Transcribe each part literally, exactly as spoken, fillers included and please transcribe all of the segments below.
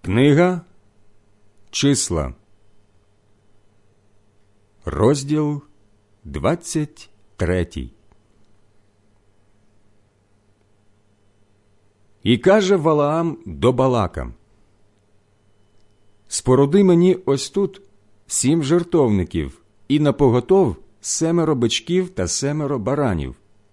Книга Числа, розділ двадцять третій. І каже Валаам до Балака: «Споруди мені ось тут сім жертовників, і напоготов семеро бичків та семеро баранів».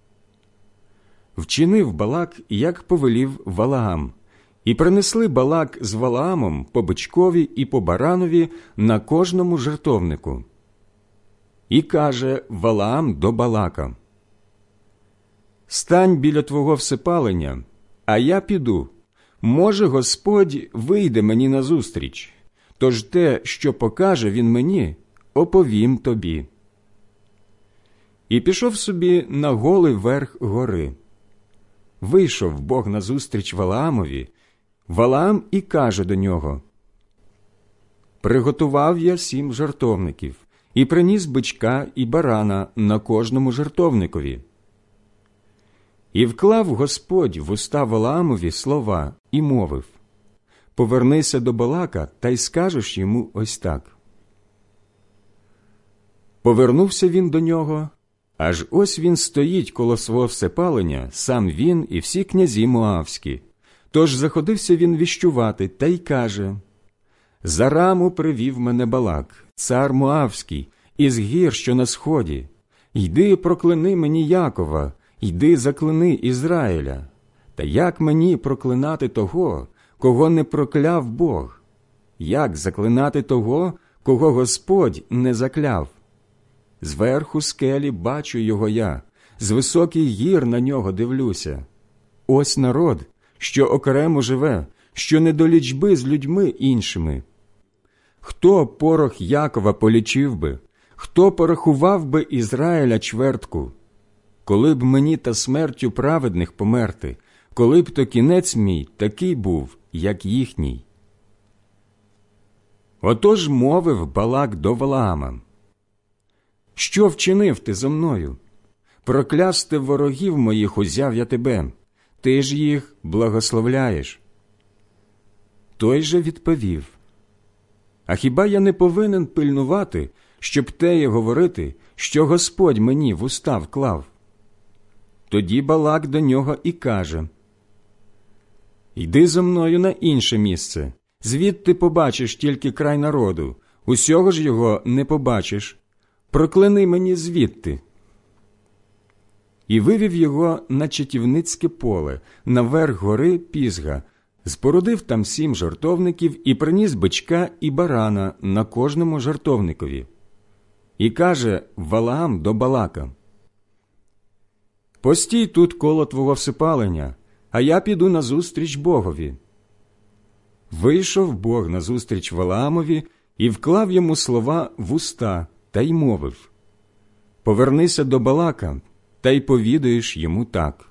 Вчинив Балак, як повелів Валаам, і принесли Балак з Валаамом по бичкові і по баранові на кожному жертовнику. І каже Валаам до Балака: «Стань біля твого всепалення, а я піду. Може, Господь вийде мені назустріч, тож те, що покаже він мені, оповім тобі». І пішов собі на голий верх гори. Вийшов Бог назустріч Валаамові. Валаам і каже до нього: «Приготував я сім жертовників, і приніс бичка і барана на кожному жертовникові». І вклав Господь в уста Валаамові слова і мовив: «Повернися до Балака та й скажеш йому ось так». Повернувся він до нього, аж ось він стоїть коло свого всепалення, сам він і всі князі Моавські. Тож заходився він віщувати та й каже: «За раму привів мене Балак, цар Моавський, із гір, що на сході. Йди, прокляни мені Якова, йди, заклини Ізраїля. Та як мені проклинати того, кого не прокляв Бог? Як заклинати того, кого Господь не закляв? Зверху скелі бачу його я, з високих гір на нього дивлюся. Ось народ, що окремо живе, що не до лічби з людьми іншими. Хто порох Якова полічив би? Хто порахував би Ізраїля чвертку? Коли б мені та смертю праведних померти, коли б то кінець мій такий був, як їхній». Отож мовив Балак до Валаама: «Що вчинив ти зо мною? Проклясти ворогів моїх узяв я тебе, ти ж їх благословляєш». Той же відповів: «А хіба я не повинен пильнувати, щоб теє говорити, що Господь мені в уста вклав?» Тоді Балак до нього і каже: «Йди зо мною на інше місце, звідти побачиш тільки край народу, усього ж його не побачиш. Прокляни мені звідти». І вивів його на Чатівницьке поле, на верх гори Пізга, спорудив там сім жертовників і приніс бичка і барана на кожному жертовникові. І каже Валаам до Балака: «Постій тут коло твого всепалення, а я піду назустріч Богові». Вийшов Бог назустріч Валаамові і вклав йому слова в уста та й мовив: «Повернися до Балака, та й повідаєш йому так».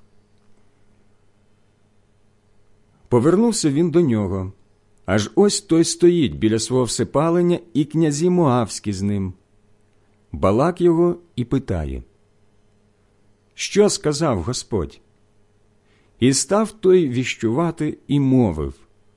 Повернувся він до нього, аж ось той стоїть біля свого всепалення, і князі Моавські з ним. Балак його і питає: «Що сказав Господь?» І став той віщувати і мовив: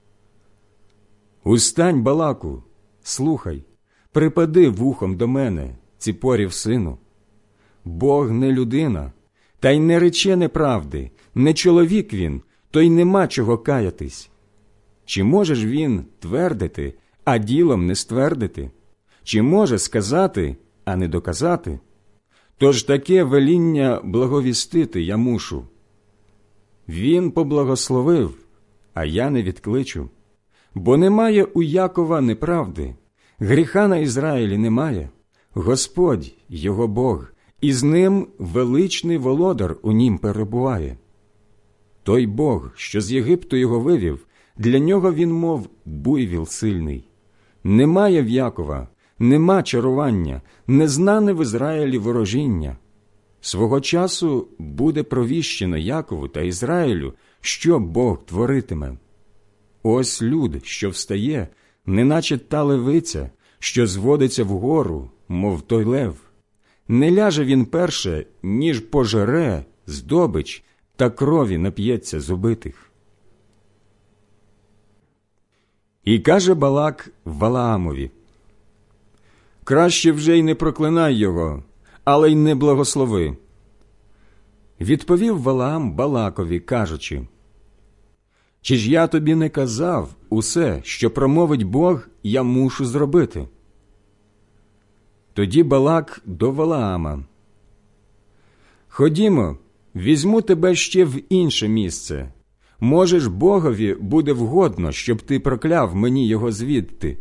«Устань, Балаку, слухай, припади вухом до мене, Ципорів сину. Бог не людина, та й не рече неправди, не чоловік він, то й нема чого каятись. Чи може ж він твердити, а ділом не ствердити? Чи може сказати, а не доказати? Тож таке веління благовістити я мушу. Він поблагословив, а я не відкличу. Бо немає у Якова неправди, гріха на Ізраїлі немає. Господь, його Бог, і з ним величний володар у нім перебуває. Той Бог, що з Єгипту його вивів, для нього він, мов буйвіл сильний. Немає в Якова, нема чарування, незнане в Ізраїлі ворожіння. Свого часу буде провіщено Якову та Ізраїлю, що Бог творитиме. Ось люд, що встає, неначе та левиця, що зводиться вгору, мов той лев. Не ляже він перше, ніж пожере здобич та крові нап'ється з убитих. І каже Балак Валаамові: «Краще вже й не проклинай його, але й не благослови». Відповів Валаам Балакові, кажучи: «Чи ж я тобі не казав усе, що промовить Бог, я мушу зробити?» Тоді Балак до Валаама: «Ходімо, візьму тебе ще в інше місце. Може ж, Богові буде вгодно, щоб ти прокляв мені його звідти».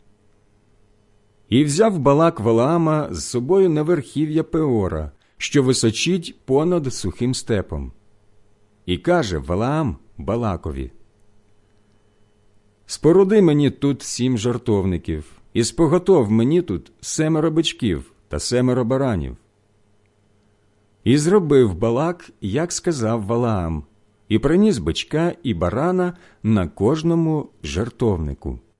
І взяв Балак Валаама з собою на верхів'я Пеора, що височить понад сухим степом. І каже Валаам Балакові: «Споруди мені тут сім жертовників, і споготов мені тут семеро бичків та семеро баранів». І зробив Балак, як сказав Валаам, і приніс бичка і барана на кожному жертовнику.